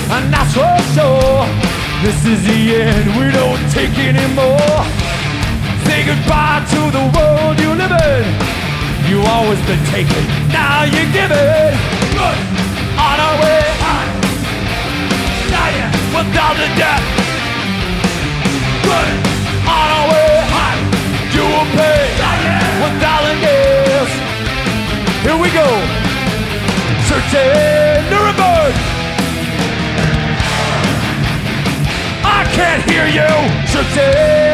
and that's for sure. This is the end, we don't take anymore. Say goodbye to the world you live in. You always been taken, now you're given. Good, on our way, dying without the death. Good, on our way, you will pay without the gas. Here we go, searching Nuremberg. I can't hear you, searching